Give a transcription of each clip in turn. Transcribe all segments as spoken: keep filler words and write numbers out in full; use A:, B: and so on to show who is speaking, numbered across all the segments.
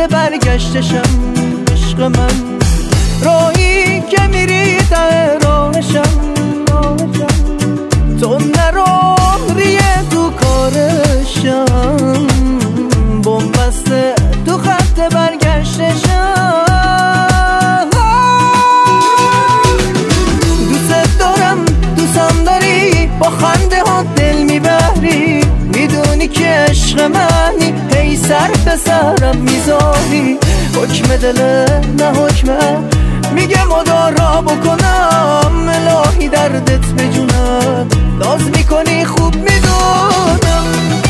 A: برگشتشم عشق من، راهی که میری ته راهشم، تو نرو ریه تو کارشم، بم بسته تو خط برگشتشم. دوست دارم دوستم داری، با خنده ها دل میبری، میدونی که عشق منی، هی سر به سرم میذاری، حکم دل نه حکمه، میگه مدارا بکنم، الهی دردت بجونم، ناز میکنی خوب میدونم.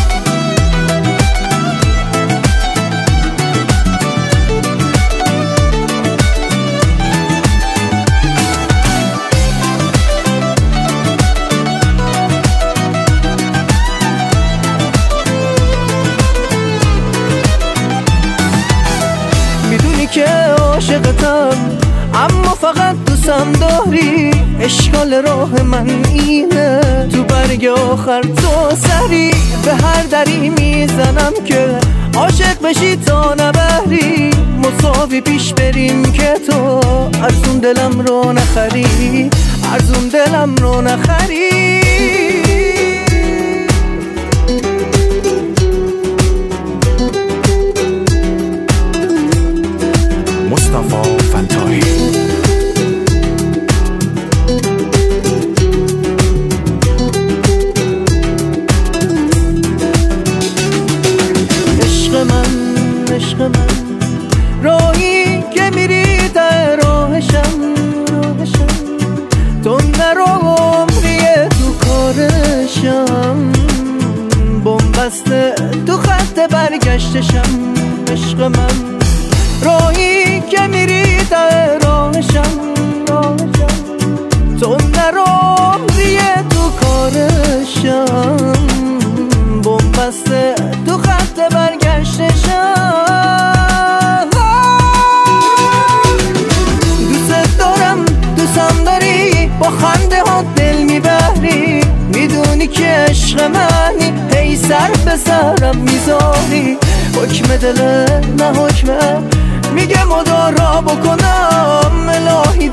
A: میدونی که عاشقتم، اما فقط دوستم داری، اشکال راه من اینه، تو برگ آخر تو سری به هر دری میزنم که عاشق بشی تا نبری، مساوی پیش بریم که تو ارزون دلم رو نخری، ارزون دلم رو نخری.
B: مصطفی فنتاحی.
A: عشق من عشق من، راهی که میری ته راهشم، تو نرو عمریه تو کارشم، بم بسته تو خط برگشتشم عشق من، راهی که میری ته راهشم، تو نرو ریه تو کارشم، بم بسته تو خط برگشتشم. دوست دارم دوستم داری، با خنده ها دل میبری، میدونی که عشق منی، هی سر به سرم میذاری، حکم دل نه حکمه، میگه مدارا بکنم، الهی